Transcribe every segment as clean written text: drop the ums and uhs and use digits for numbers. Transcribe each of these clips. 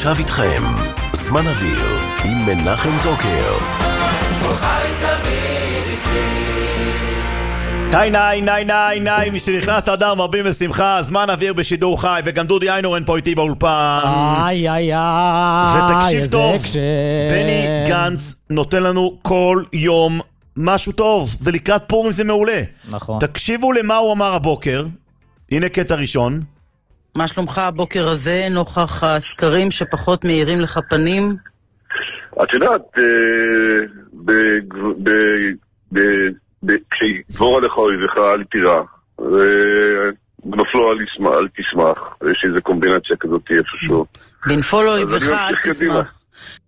ועכשיו איתכם, זמן אוויר עם מנחם טוקר. ניי, מי שנכנס אדר מרבים בשמחה, זמן אוויר בשידור חי, וגם דודי איינורן פה איתי באולפן. ותקשיב טוב, בני גנץ נותן לנו כל יום משהו טוב, ולקראת פורים זה מעולה. נכון. תקשיבו למה הוא אמר הבוקר, הנה קטע ראשון. מה שלומך הבוקר הזה, נוכח הסקרים שפחות מאירים לך פנים? את יודעת, כשגבור עליך אויבך אל תירא, ונפלו אל תשמח, יש איזו קומבינציה כזאת איפשהו. בנפול אויבך אל תשמח.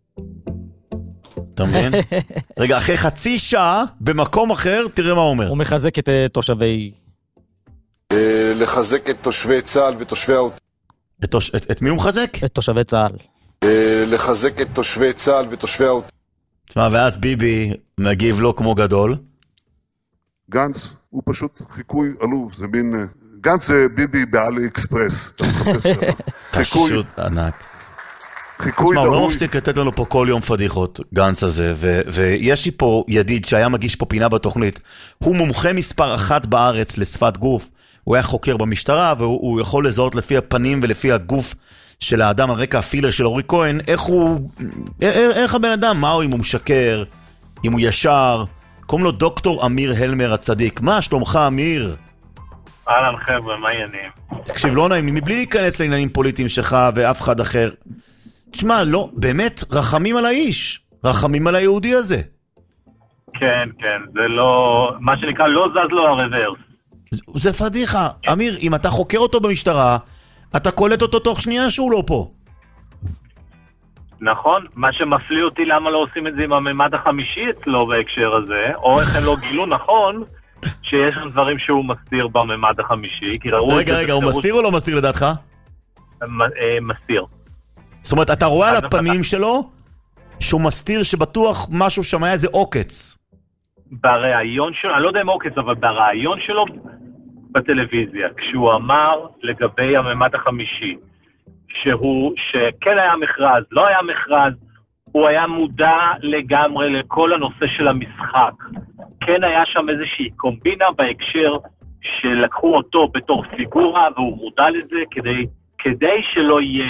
אתה מבין? רגע, אחרי חצי שעה במקום אחר, תראה מה הוא אומר. הוא מחזק את תושבי... לחזק את תושבי צה"ל ותושבי את מי הוא מחזק? את תושבי צה"ל. לחזק את תושבי צה"ל ותושבי תשמע, ואז ביבי מגיב לו כמו גדול. גנץ הוא פשוט חיקוי עלוב, זה מין... גנץ זה ביבי באלי אקספרס. פשוט ענק. תשמע, הוא לא מפסיק לתת לנו פה כל יום פדיחות, גנץ הזה, ויש לי פה ידיד שהיה מגיש פה פינה בתוכנית, הוא מומחה מספר 1 בארץ לשפת גוף, הוא היה חוקר במשטרה, והוא יכול לזהות לפי הפנים ולפי הגוף של האדם, על רקע הפילר של אורי כהן, איך הבן אדם, מה הוא, אם הוא משקר, אם הוא ישר, קוראים לו דוקטור אמיר הלמר הצדיק. מה שלומך אמיר? אהלן חבר'ה, מה העניינים? תקשיב, לא נעים, מבלי להיכנס לעניינים פוליטיים שלך ואף אחד אחר. תשמע, לא, באמת, רחמים על האיש, רחמים על היהודי הזה. כן, זה לא, מה שנקרא, לא זז לו הרוורס. זה פדיחה. אמיר, אם אתה חוקר אותו במשטרה, אתה קולט אותו תוך שנייה שהוא לא פה. נכון, מה שמפליא אותי למה לא עושים את זה עם הממד החמישי אצלו בהקשר הזה, או איך הם לא גילו נכון שיש שם דברים שהוא מסתיר בממד החמישי. רגע, הוא מסתיר או לא מסתיר לדעתך? מסתיר. זאת אומרת, אתה רואה על הפנים שלו שהוא מסתיר שבטוח משהו שם היה איזה עוקץ. ברעיון שלו, אני לא יודע אם עוקץ, אבל ברעיון שלו בטלוויזיה, כשהוא אמר לגבי הממד החמישי, שכן היה מכרז, לא היה מכרז, הוא היה מודע לגמרי לכל הנושא של המשחק. כן היה שם איזושהי קומבינה בהקשר שלקחו אותו בתור פיגורה, והוא מודע לזה כדי שלא יהיה,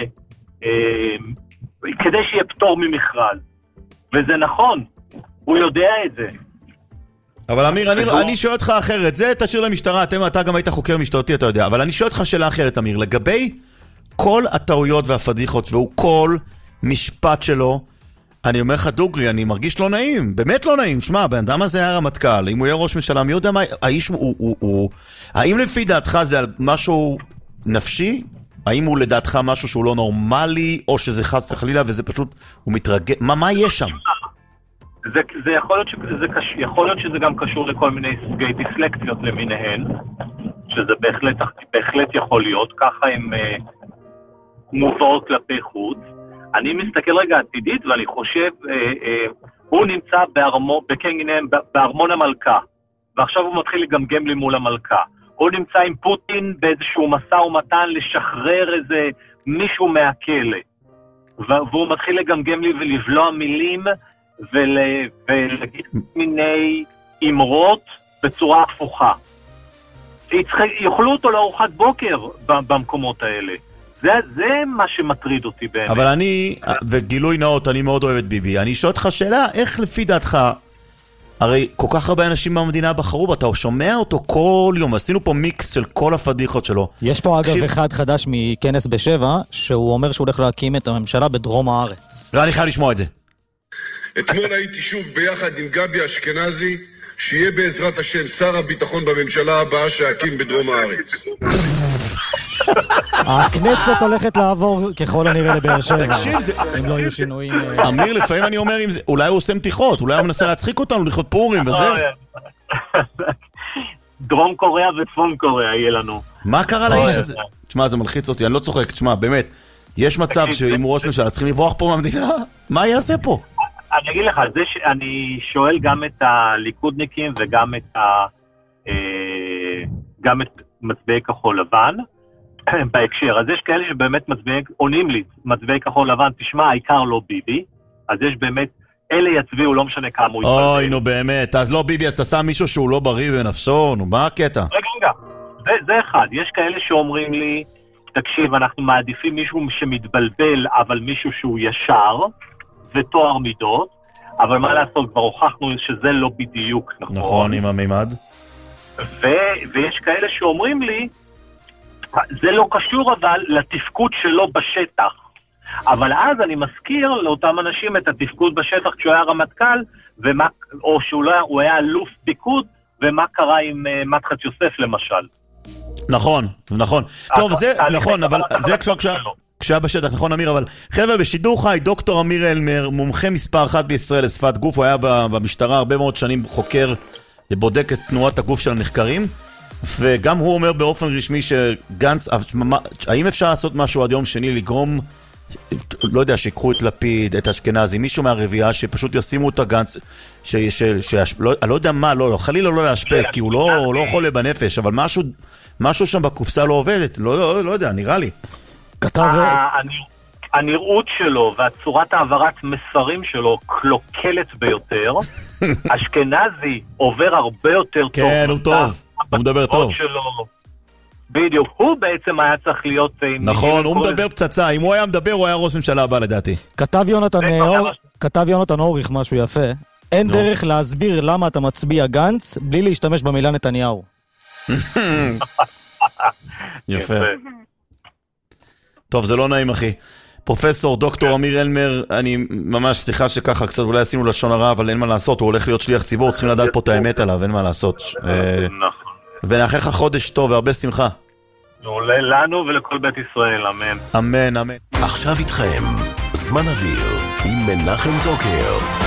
כדי שיהיה פטור ממכרז. וזה נכון, הוא יודע את זה. אבל אמיר, אני שואל אותך אחרת, זה תשאיר למשטרה, אתה גם היית חוקר משטרתי, אתה יודע, אבל אני שואל אותך שאלה אחרת, אמיר, לגבי כל הטעויות והפדיחות, והוא כל משפט שלו, אני אומר לך דוגרי, אני מרגיש לא נעים, באמת לא נעים. שמע, בן אדם הזה היה רמטכ"ל, אם הוא יהיה ראש ממשלה, מי יודע מה, האיש האם לפי דעתך זה על משהו נפשי? האם הוא לדעתך משהו שהוא לא נורמלי, או שזה חס וחלילה וזה פשוט, הוא מתרגש, מה יש שם? זה יכול להיות שזה גם קשור לכל מיני סוגי דיסלקציות למיניהן, שזה בהחלט יכול להיות, ככה הם מובאות כלפי חוץ. אני מסתכל רגע עתידית, ואני חושב, הוא נמצא בקנגינם, בארמון המלכה, ועכשיו הוא מתחיל לגמגם לי מול המלכה. הוא נמצא עם פוטין באיזשהו מסע ומתן לשחרר איזה מישהו מהכלא, והוא מתחיל לגמגם לי ולבלוע מילים, ולהגיד מיני אמרות בצורה הפוכה. יאכלו אותו לארוחת בוקר במקומות האלה. זה מה שמטריד אותי באמת. אבל וגילוי נאות, אני מאוד אוהב את ביבי. אני שואל אותך שאלה, איך לפי דעתך, הרי כל כך הרבה אנשים במדינה בחרו, אתה שומע אותו כל יום, עשינו פה מיקס של כל הפדיחות שלו. יש פה אגב אחד חדש מכנס בשבע, שהוא אומר שהוא הולך להקים את הממשלה בדרום הארץ. לא, אני חייב לשמוע את זה. אתמול הייתי שוב ביחד עם גבי אשכנזי, שיהיה בעזרת השם שר הביטחון בממשלה הבאה שהקים בדרום הארץ. הכנסת הולכת לעבור ככל הנראה לבאר שבע. תקשיב, אם לא יהיו שינויים. אמיר, לפעמים אני אומר, אולי הוא עושה מתיחות, אולי הוא מנסה להצחיק אותנו, לכות פורים וזה. דרום קוריאה וצפון קוריאה יהיה לנו. מה קרה לאיש הזה? תשמע, זה מלחיץ אותי, אני לא צוחק, תשמע, באמת, יש מצב שאם הוא ראש ממשלה, צריכים לברוח פה מהמדינה? מה יעשה פה? אני אגיד לך, אני שואל גם את הליכודניקים וגם את מצביעי כחול לבן, בהקשר. אז יש כאלה שבאמת עונים לי, מצביעי כחול לבן, תשמע, העיקר לא ביבי, אז יש באמת, אלה יצביעו, לא משנה כמה הוא יתפלבל. אוי, נו באמת, אז לא ביבי, אז אתה שם מישהו שהוא לא בריא בנפשו, נו, מה הקטע? רגע, זה אחד. יש כאלה שאומרים לי, תקשיב, אנחנו מעדיפים מישהו שמתבלבל, אבל מישהו שהוא ישר, ותואר מידות, אבל מה לעשות, כבר הוכחנו שזה לא בדיוק נכון. נכון, עם המימד. ויש כאלה שאומרים לי, זה לא קשור אבל לתפקוד שלו בשטח. אבל אז אני מזכיר לאותם אנשים את התפקוד בשטח כשהוא היה רמטכ"ל, או שהוא היה אלוף פיקוד, ומה קרה עם מדחת יוסף למשל. נכון. טוב, זה נכון, אבל זה כשהיה בשטח, נכון אמיר, אבל חבר'ה, בשידור חי, דוקטור אמיר אלמר, מומחה מספר 1 בישראל לשפת גוף, הוא היה במשטרה הרבה מאוד שנים חוקר ובודק את תנועת הגוף של הנחקרים, וגם הוא אומר באופן רשמי שגנץ, האם אפשר לעשות משהו עד יום שני לגרום, לא יודע, שיקחו את לפיד, את אשכנזי, מישהו מהרביעה שפשוט ישימו את הגנץ, אני לא יודע מה, חלילה לא להשפס, כי הוא לא חולה בנפש, אבל משהו שם בקופסה לא עובדת, לא יודע, נראה לי. הנראות שלו והצורת העברת מסרים שלו קלוקלת ביותר. אשכנזי עובר הרבה יותר טוב. כן, הוא טוב, הוא מדבר טוב. בדיוק, הוא בעצם היה צריך להיות... נכון, הוא מדבר פצצה, אם הוא היה מדבר הוא היה ראש ממשלה הבא לדעתי. כתב יונתן אוריך משהו יפה, אין דרך להסביר למה אתה מצביע גנץ בלי להשתמש במילה נתניהו. יפה. טוב, זה לא נעים אחי. פרופסור דוקטור אמיר אלמר, אני ממש סליחה שככה קצת אולי עשינו לשון הרע, אבל אין מה לעשות, הוא הולך להיות שליח ציבור, צריכים לדעת פה את האמת עליו, אין מה לעשות. נכון. ונאחל לך חודש טוב והרבה שמחה. לנו ולכל בית ישראל, אמן. אמן, אמן. עכשיו איתכם, זמן אוויר עם מנחם טוקר.